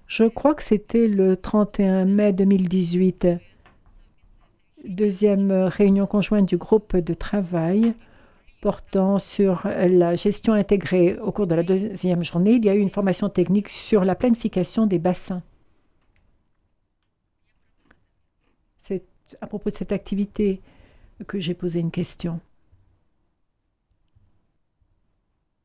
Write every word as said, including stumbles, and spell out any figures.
Je crois que c'était le trente et un mai deux mille dix-huit. Deuxième réunion conjointe du groupe de travail portant sur la gestion intégrée. Au cours de la deuxième journée, il y a eu une formation technique sur la planification des bassins. C'est à propos de cette activité que j'ai posé une question.